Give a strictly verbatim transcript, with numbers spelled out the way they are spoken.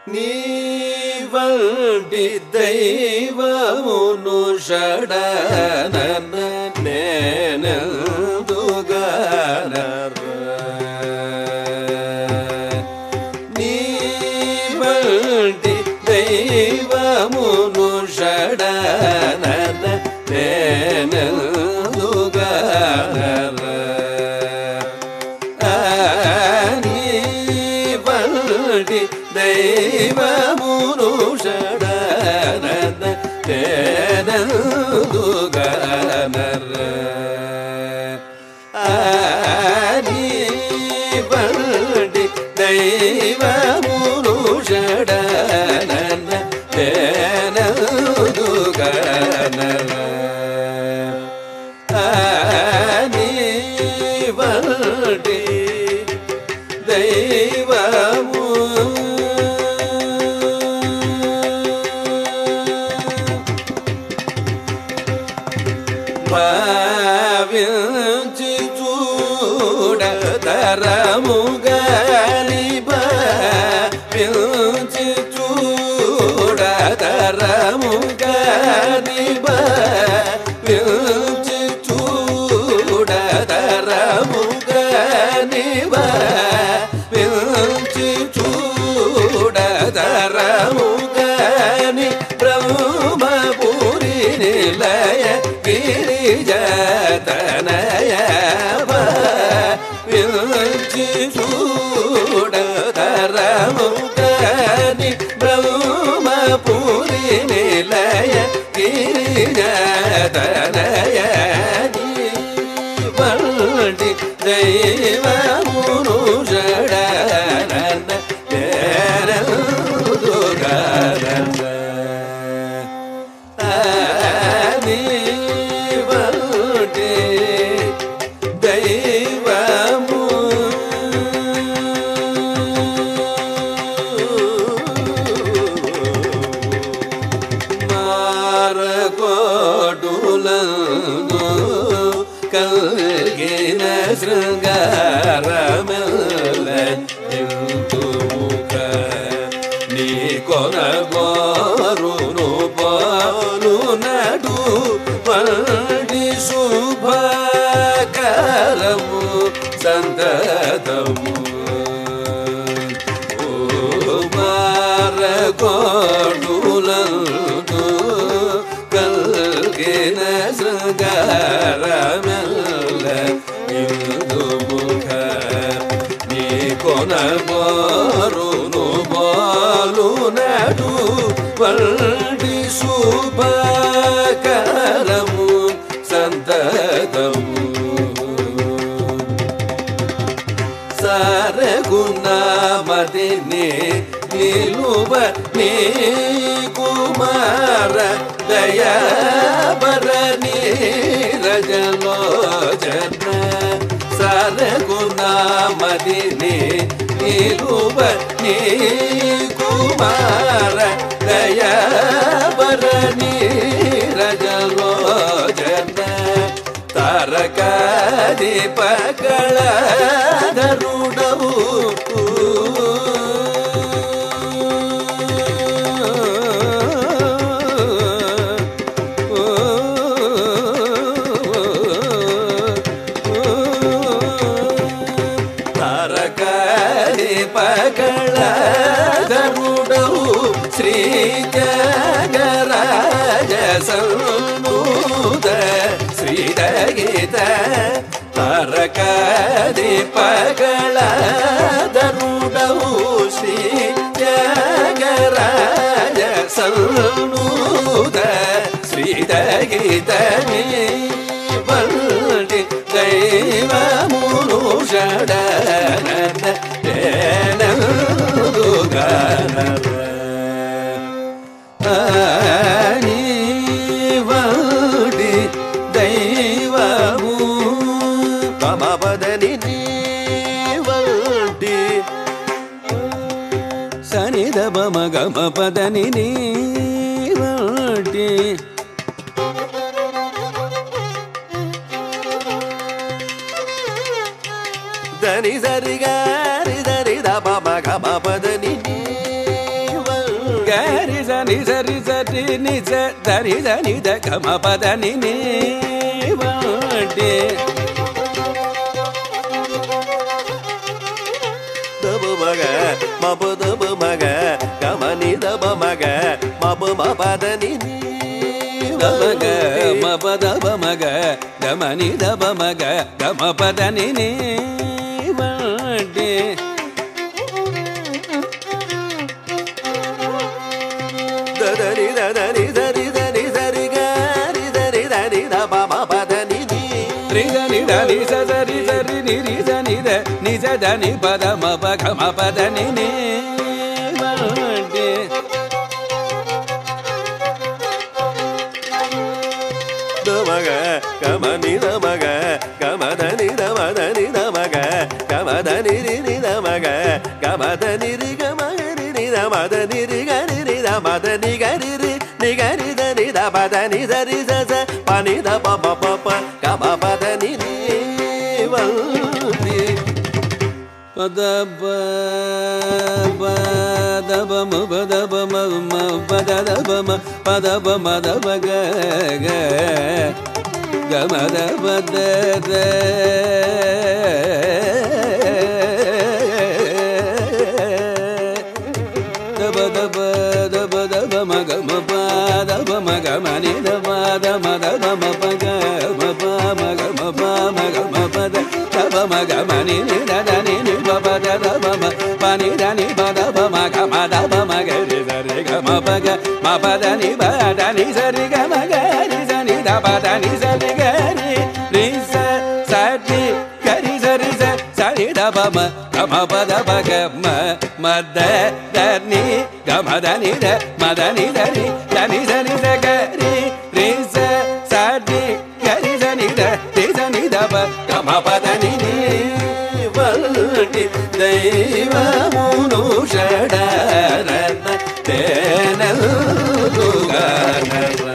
నీ వంటి దైవమును షడనన నేనెందుగనర నీ వంటి దైవమును షడనన నేనెందుగనర దైవమును షడనన నేనెందుగనర నీ వంటి దైవమును షడనన నేనెందుగనర నీ వంటి దైవము భావించి చూడతరముగాని భావించి చూడతరముగాని భావించి చూడతరముగాని భావించి చూడతరముగాని బ్రహ్మపురి నిలయ గిరిజతనయ భావించి చూడతరముగాని బ్రహ్మపురి నిలయ గిరిజతనయ వంటి దైవమును షడనన నేనెందుగనర నీ వంటి దైవము మారకోటులందు కల్గిన శృంగారమెల్ల ఇంతుముఖ నీ కొనగోరును పోలు నడు వంటి శుభకరము సంతతము మారకోటులందు కల్గిన శృంగారమెల్ల ఇందుముఖ నీ కొనగోరును పోలు నడు వంటి శుభకరము సంతతము సరగుణమదిని నిలువ నీ కుమార దయాబర నీరజలోచన సరగుణమదిని నిలువ నీ కుమార దయాబర నీరజలోచన తారకాధిపకళధరుడవు తారకాధిపకళధరుడవు శ్రీ త్యాగరాజ సన్నుత శ్రీదగీత తారకాధిపకళధరుడవు శ్రీ త్యాగరాజ సన్నుత శ్రీదగీత వంటి దైవమును షడనన నేనెందుగనర నీ వంటి దైవము పమపదని నీ వంటి సనిద బమ గమ పదని నీ వంటి దని సరి గారి దరి ద పమ గమ పదని నీ ri sa ri sa ri ni sa da ri da ni da ga ma pa da ni ni va ti da ba ma ga ma pa da ba ma ga ga ma ni da ba ma ga ma pa ma pa da ni ni da ba ga ma pa da ba ma ga ga ma ni da ba ma ga ga ma pa da ni ni va ti da da ni da da ni da ri da ni sa ri ga ri da ri da ni da ba ma pa da ni ni ri da ni da ni sa sa ri sa ri ni ri sa ni da ni sa da ni pa da ma pa ga ma pa da ni ni va ti da ma ga ga ma ni da ma ga ga ma da ni da ma da ni da ma ga ga ma da ni ri ni da ma ga ga ma da ni ri ga ma ri ni da ma da ni ri ga ri ri da ma da ni ga ri ri ni ga ri da ni da ba da ni da ri sa sa pa ni da pa pa pa pa ga ma pa da ni ni va ti pa da pa pa da ba ma pa da ba ma ma pa da da ba ma pa da ba ma da ba ga ga ga ma da ba da da da ba da ba da ba da ba ma ga ma pa da ba ma ga ma ni da ba da ma da ba ma pa ga ma pa ma ga ma pa ma ga ma pa da da ba ma ga ma ni ni da da ni ni ba ba da da ba ma pa ni da ni ba da ba ma ga ma da ba ma ga ri sa ri ga ma pa ga ma pa da ni ba da ni sa ri ga ma ga ri sa ni da ba da ni sa ri ga ri ri sa sa ri ga ri sa ri sa sa ri da ba ma ga ma pa da ba ga ma ma da da ni ga ma da ni da ma da ni da ni da ni sa ni sa ga ri ri sa sa ri ga ri sa ni da ri sa ni da ba ga ma pa da ni ni va ti deva munu shada rana tenal gana